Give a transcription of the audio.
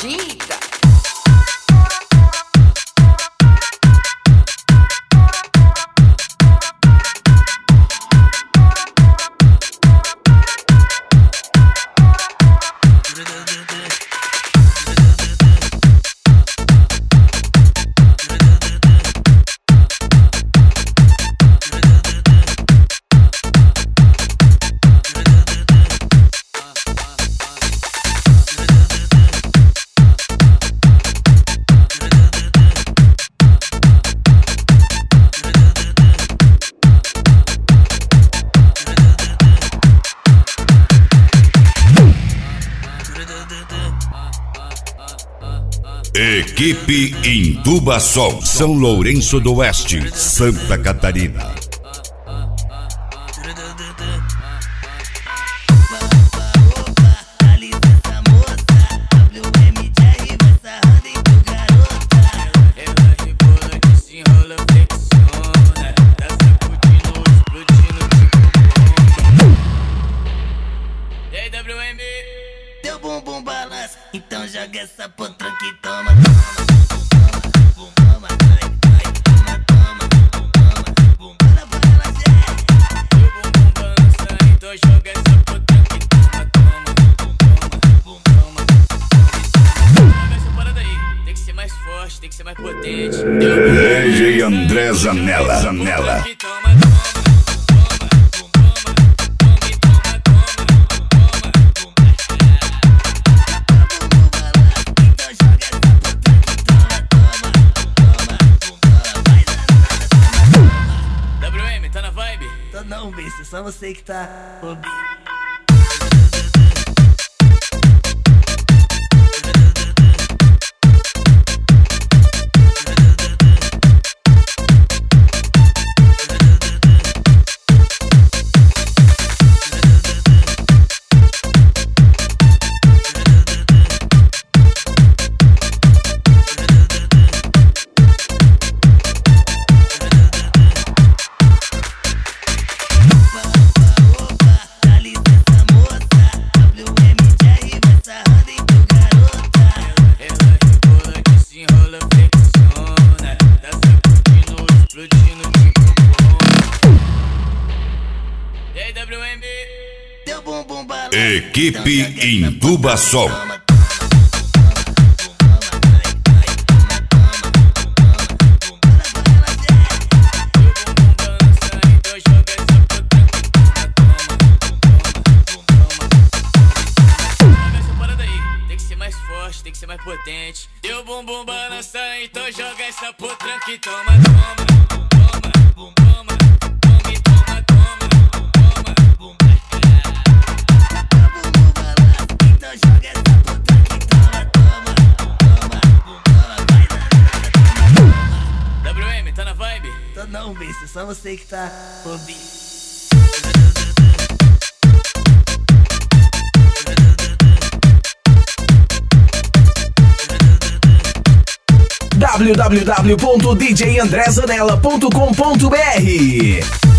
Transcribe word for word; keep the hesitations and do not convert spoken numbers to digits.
acredita? Equipe Indubasol, São Lourenço do Oeste, Santa Catarina. Teu bumbum balança, então joga essa potranca que toma. Tem que ser mais potente. D J André Zanella, Zanella. W M, tá na vibe? Tô não, bicho, só você que tá bobi. Equipe Indubasol. Tem que ser mais forte, tem que ser mais potente. Teu bumbum balança, então joga essa potranca e toma, toma, toma, toma, toma, toma, toma, toma. W M, tá na vibe? Tô não, bicho, só você que tá bobi. w w w ponto d j andré zanella ponto com ponto b r